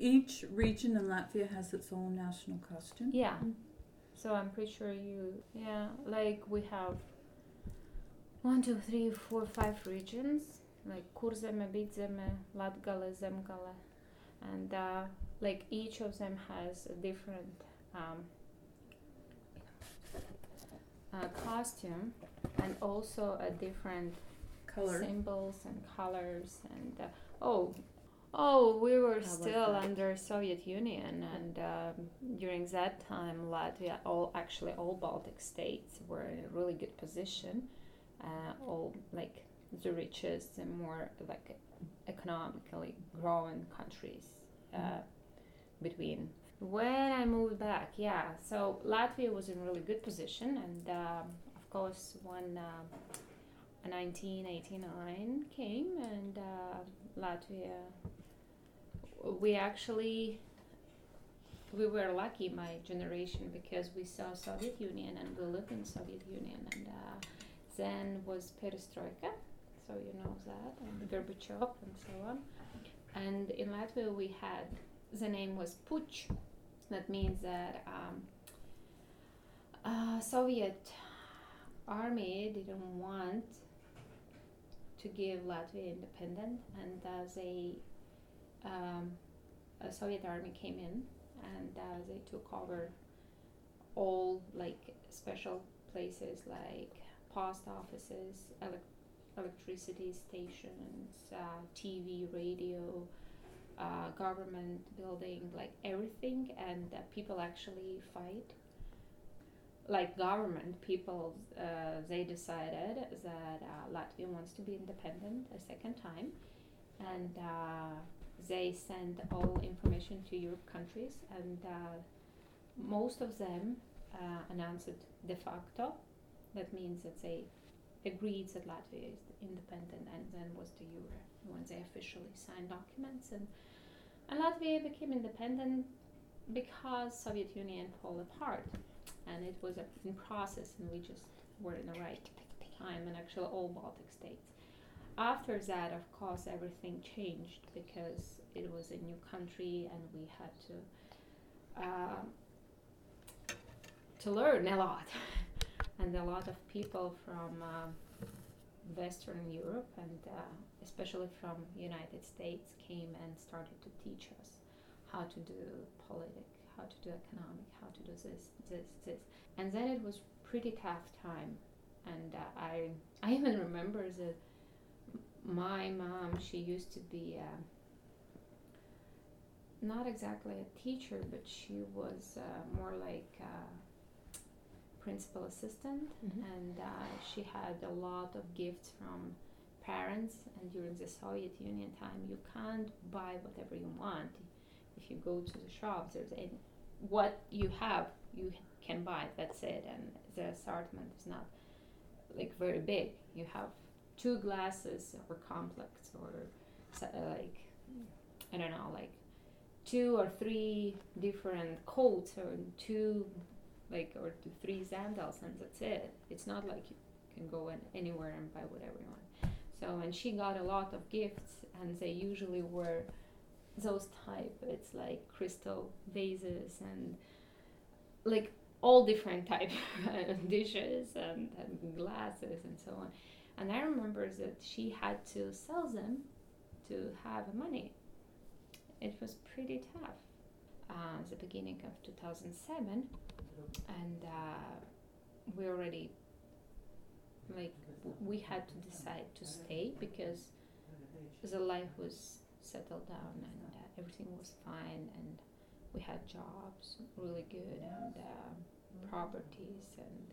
each region in Latvia has its own national costume? Yeah. So I'm pretty sure like we have 1, 2, 3, 4, 5 regions, like Kurzeme, Bidzeme, Latgale, Zemgale, and like each of them has a different costume and also a different Color. symbols and colors and we were still under Soviet Union, and during that time Latvia, all Baltic states were in a really good position, all like the richest and more like economically growing countries between. When I moved back, so Latvia was in really good position, and of course when 1989 came and Latvia, we were lucky, my generation, because we saw Soviet Union and we lived in Soviet Union, and then was Perestroika, so you know that, and Gorbachev and so on. And in Latvia we had, the name was Puch. That means that Soviet army didn't want to give Latvia independent, and a Soviet army came in and they took over all like special places like post offices, electricity stations, TV, radio, government building, like everything, and people actually fight. Like government people, they decided that Latvia wants to be independent a second time, and they sent all information to Europe countries, and most of them announced it de facto. That means that they agreed that Latvia is independent, and then was the euro when they officially signed documents, and Latvia became independent because Soviet Union fell apart, and it was in process, and we just were in the right time, and actually all Baltic states. After that, of course, everything changed because it was a new country, and we had to learn a lot. And a lot of people from Western Europe and especially from United States came and started to teach us how to do politics, how to do economic, how to do this. And then it was pretty tough time. And I even remember that my mom, she used to be not exactly a teacher, but she was more like principal assistant, and she had a lot of gifts from parents. And during the Soviet Union time, you can't buy whatever you want. If you go to the shops, what you have, you can buy. That's it, and the assortment is not like very big. You have 2 glasses or complex, or like I don't know, like 2 or 3 different coats, or 2 or 3 sandals, and that's it. It's not like you can go anywhere and buy whatever you want. So, and she got a lot of gifts, and they usually were those type. It's like crystal vases and like all different type dishes and glasses and so on. And I remember that she had to sell them to have money. It was pretty tough. The beginning of 2007, and we already we had to decide to stay because the life was settled down, and everything was fine, and we had jobs really good, and properties,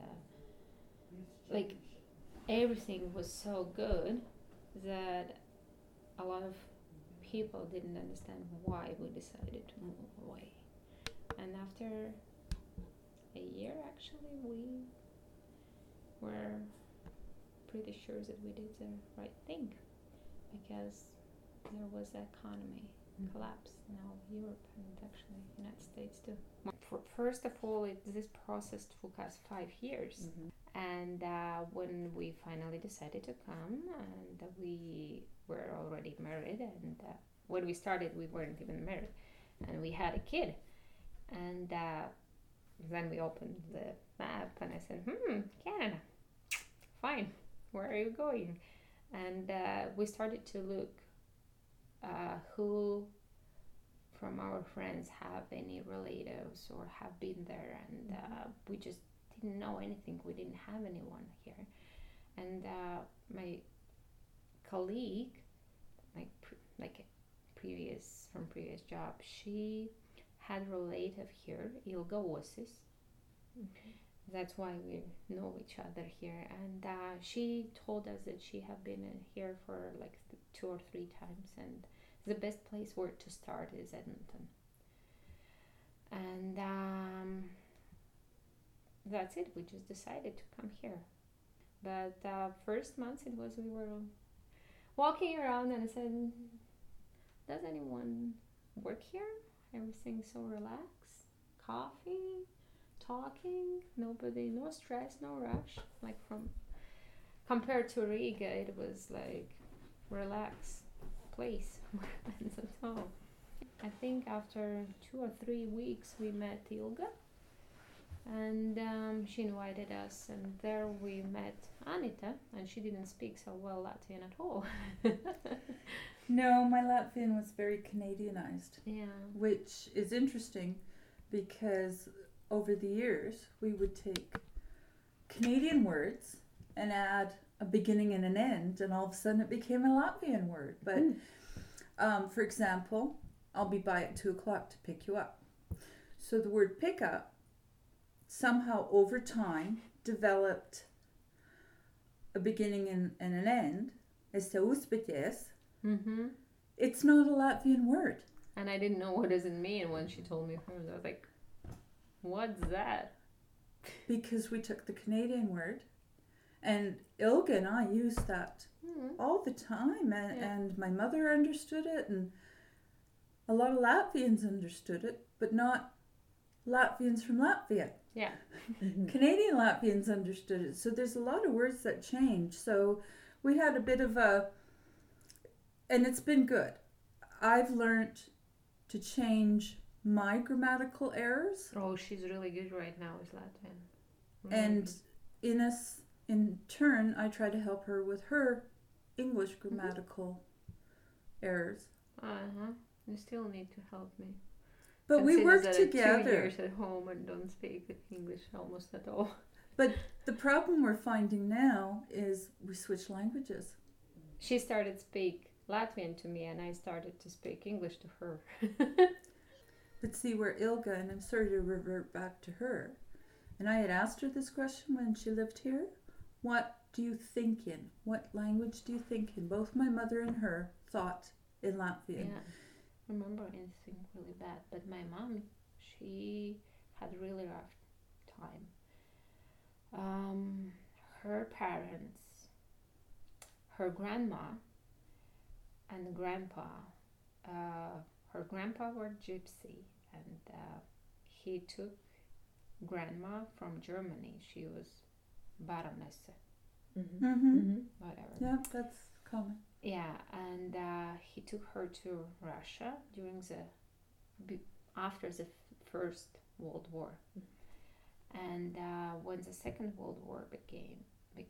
and everything was so good that a lot of people didn't understand why we decided to move away. And after a year, actually, we were pretty sure that we did the right thing, because there was the economy collapse. Now Europe and actually United States too. First of all, this process took us 5 years. And when we finally decided to come, and we were already married, and when we started we weren't even married, and we had a kid. And then we opened the map, and I said, Canada, fine, where are you going? And we started to look who from our friends have any relatives or have been there, and we just didn't know anything. We didn't have anyone here. And my colleague, like previous job, she had a relative here, Ilga Osis. Okay. That's why we know each other here. And she told us that she had been here for like 2 or 3 times, and the best place where to start is Edmonton. And that's it. We just decided to come here. But first months it was, we were walking around, and I said, does anyone work here? Everything's so relaxed. Coffee, talking, nobody, no stress, no rush. Like compared to Riga, it was like relaxed place. And so I think after 2 or 3 weeks we met Ilga, and she invited us, and there we met Anita, and she didn't speak so well Latvian at all. No, my Latvian was very Canadianized, Yeah. which is interesting because over the years we would take Canadian words and add a beginning and an end, and all of a sudden it became a Latvian word. But for example, I'll be by at 2 o'clock to pick you up. So the word pick up somehow over time developed a beginning and an end. Mm-hmm. It's not a Latvian word. And I didn't know what does it mean when she told me hers. I was like, what's that? Because we took the Canadian word, and Ilga and I used that all the time, and my mother understood it, and a lot of Latvians understood it, but not Latvians from Latvia. Yeah. Canadian Latvians understood it. So there's a lot of words that change. So we had a bit of and it's been good. I've learned to change my grammatical errors. Oh, she's really good right now with Latvian. And in turn, I try to help her with her English grammatical errors. You still need to help me. But we work that together. 2 years at home and don't speak English almost at all. But the problem we're finding now is we switch languages. She started to speak Latvian to me, and I started to speak English to her. But see, where Ilga, and I'm sorry to revert back to her, and I had asked her this question when she lived here, what do you think in? What language do you think in? Both my mother and her thought in Latvian. Yeah. I remember anything really bad, but my mom, she had a really rough time. Her parents, her grandma and grandpa, her grandpa were gypsy, and he took grandma from Germany. She was Baroness, whatever. Yeah, that's common. Yeah, and he took her to Russia during after the First World War, and when the Second World War began,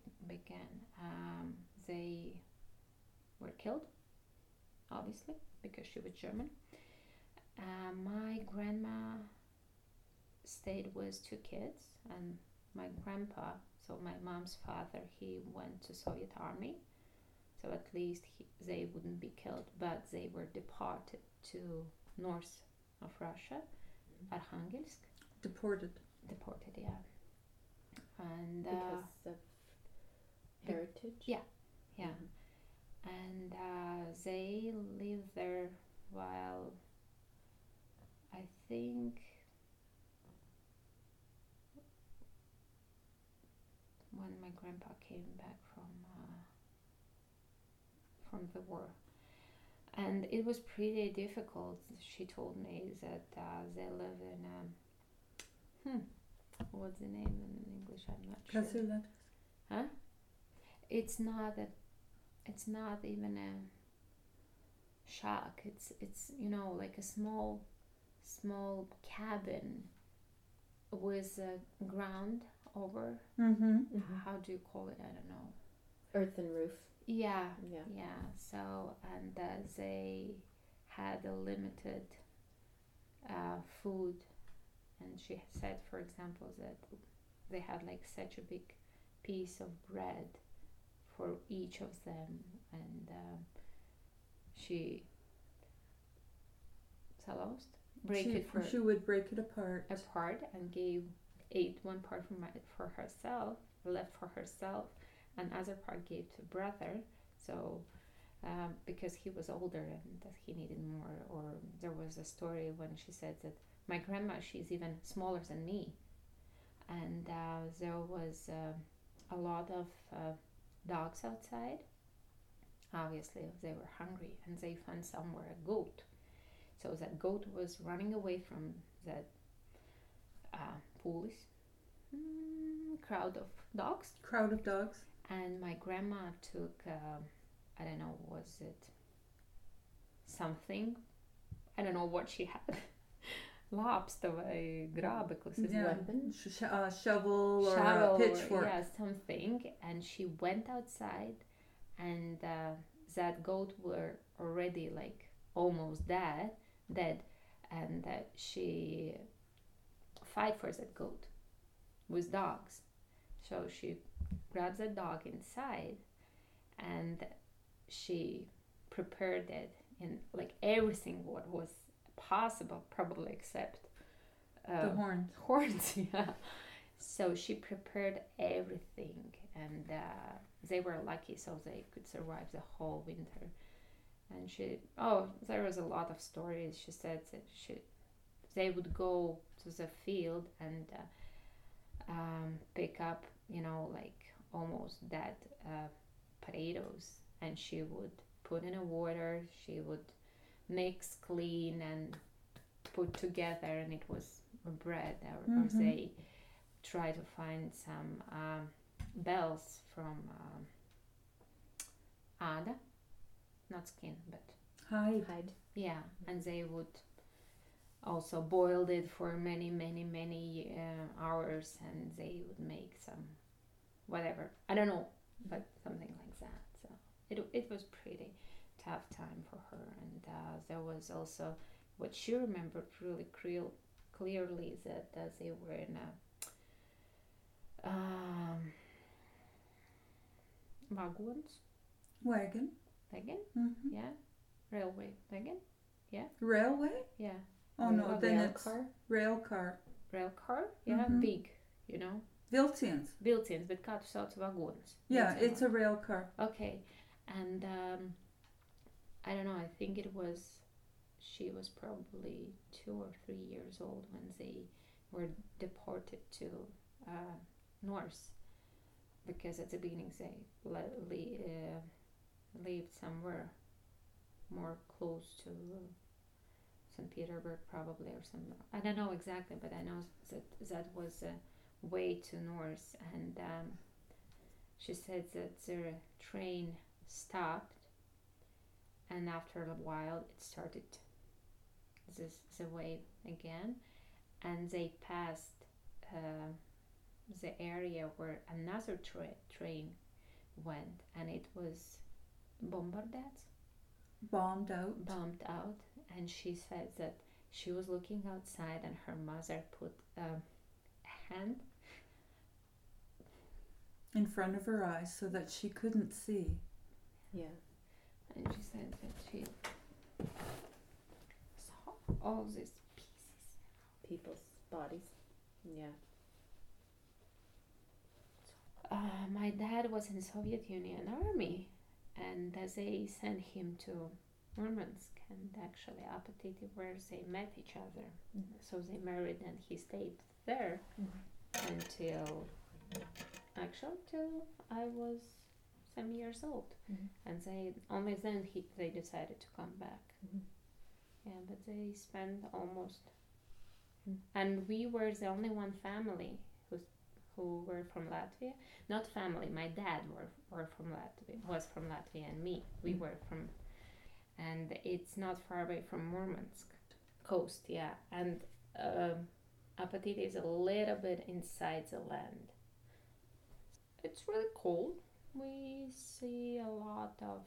they were killed, obviously, because she was German. My grandma stayed with 2 kids, and my grandpa, so my mom's father, he went to Soviet army. So at least they wouldn't be killed, but they were deported to north of Russia, Arkhangelsk. Deported, yeah. And because of heritage? Yeah. And they lived there while, I think, when my grandpa came back from the war, and it was pretty difficult. She told me that they live in what's the name in English? I'm not sure. Kasulat. Huh? It's not even a shack. It's like a small small cabin with ground over. Mm-hmm. How do you call it? I don't know. Earthen roof. Yeah, Yeah. yeah. So, and they had a limited food, and she said, for example, that they had like such a big piece of bread for each of them, and she She would break it apart. and ate one part for herself, left for herself, and other part gave to brother. So because he was older and that he needed more. Or there was a story when she said that my grandma, she's even smaller than me, and there was a lot of dogs outside. Obviously they were hungry, and they found somewhere a goat. So that goat was running away from that police crowd of dogs. And my grandma took, I don't know, was it something? I don't know what she had. Lobster, grabeklis, Weapon? Shovel or a pitchfork. Yeah, something. And she went outside, and that goat were already like almost dead, and she fight for that goat with dogs. So she grabs the dog inside, and she prepared it in like everything what was possible, probably except the horns. Yeah. So she prepared everything, and they were lucky, so they could survive the whole winter. And there was a lot of stories. She said that they would go to the field and pick up, like almost dead potatoes, and she would put in a water. She would mix, clean, and put together, and it was bread. Or they try to find some bells from Ada, not skin, but hide. Yeah, and they would also boiled it for many hours, and they would make some whatever, I don't know, but something like that. So it was pretty tough time for her. And there was also what she remembered really clearly, that they were in a wagon. Yeah, railway wagon. Yeah, railway. Yeah. Oh no, then rail it's car. Rail car. Yeah, big, Viltians, bet kā tu sauc vagons? Yeah, it's a rail car. Okay, and I don't know, I think she was probably 2 or 3 years old when they were deported to North, because at the beginning they lived somewhere more close to St. Petersburg, probably, or something. I don't know exactly, but I know that was a way to North. And she said that the train stopped, and after a while it started the way again, and they passed the area where another train went, and it was bombed out. And she said that she was looking outside, and her mother put a hand in front of her eyes so that she couldn't see. Yeah. And she said that she saw all these pieces. People's bodies. Yeah. My dad was in Soviet Union Army, and they sent him to Murmansk, and actually Apatiti, where they met each other. So they married, and he stayed there until I was some years old. And only then they decided to come back. Yeah, but they spent almost, and we were the only one family who were from Latvia. Not family, my dad was from Latvia, and me, we were from, and it's not far away from Murmansk. coast, yeah, and Apatit is a little bit inside the land. It's really cold. We see a lot of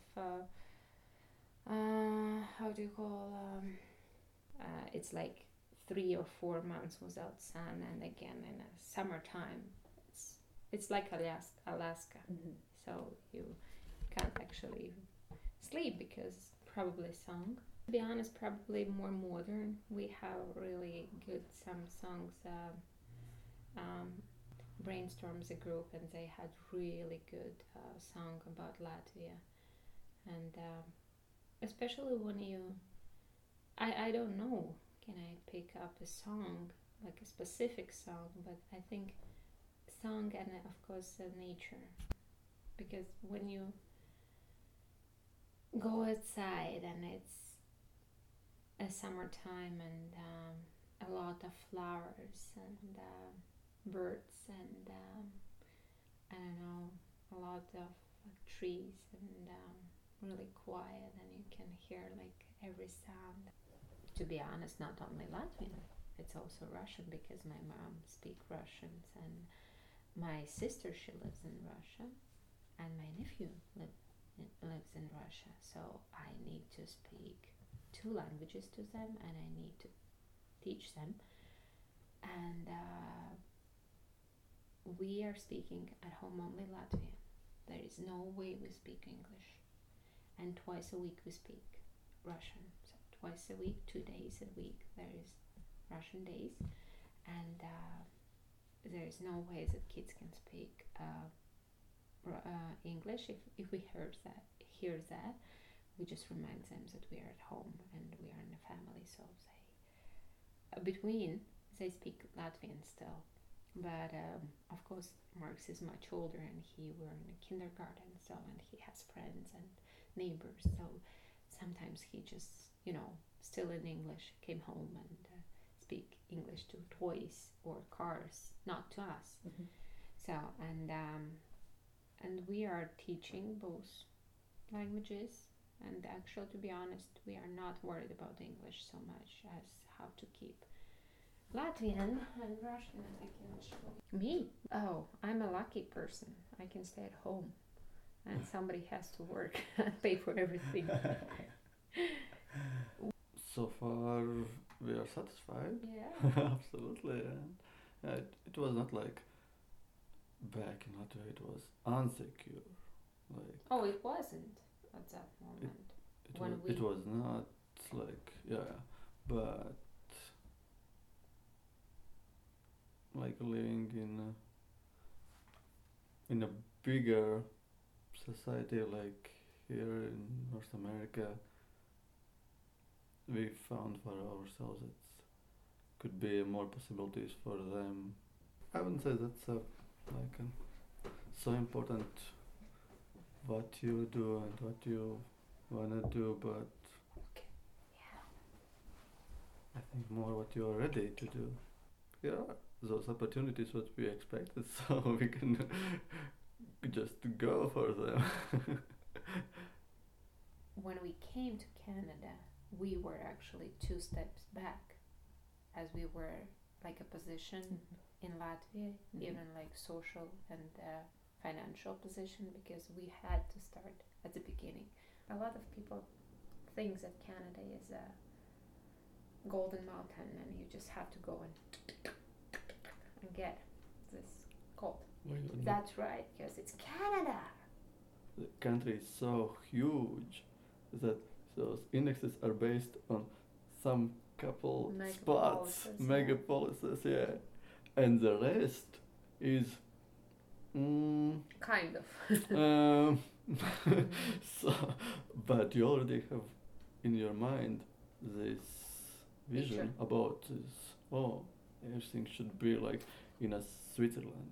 how do you call it's like 3 or 4 months without sun, and again in the summertime it's like Alaska. So you can't actually sleep because probably song. To be honest, probably more modern. We have really good some songs. Brainstorms a group, and they had really good song about Latvia, and especially when I don't know, can I pick up a song, like a specific song, but I think song and of course nature, because when you go outside and it's a summertime and a lot of flowers and birds and I don't know, a lot of trees and really quiet, and you can hear like every sound. To be honest, not only Latvian, it's also Russian, because my mom speaks Russian, and my sister, she lives in Russia, and my nephew lives in Russia, so I need to speak 2 languages to them, and I need to teach them. And we are speaking at home only Latvian. There is no way we speak English. And twice a week we speak Russian. So twice a week, 2 days a week, there is Russian days. And there is no way that kids can speak English. If we hear that, we just remind them that we are at home and we are in a family. So they speak Latvian still. But of course, Marx is much older, and we're in a kindergarten, so, and he has friends and neighbors, so sometimes he just, still in English, came home and speak English to toys or cars, not to us. So, and we are teaching both languages, and actually, to be honest, we are not worried about English so much as how to keep Latvian and Russian, as I can show you. Me? Oh, I'm a lucky person. I can stay at home, and somebody has to work and pay for everything. So far, we are satisfied. Yeah. Absolutely. And it was not like back in Latvia. It was unsecure. Like. Oh, it wasn't at that moment. It was not like but. Like living in a bigger society like here in North America, we found for ourselves it could be more possibilities for them. I wouldn't say that's so important what you do and what you wanna do, but I think more what you are ready to do. Yeah. Those opportunities what we expected, so we can just go for them. When we came to Canada, we were actually 2 steps back, as we were like a position in Latvia, even like social and financial position, because we had to start at the beginning. A lot of people think that Canada is a golden mountain and you just have to go and get this gold. That's right, because it's Canada. The country is so huge that those indexes are based on some couple spots, megapolises, and the rest is kind of. So, but you already have in your mind this vision about this. Oh, everything should be like in a Switzerland.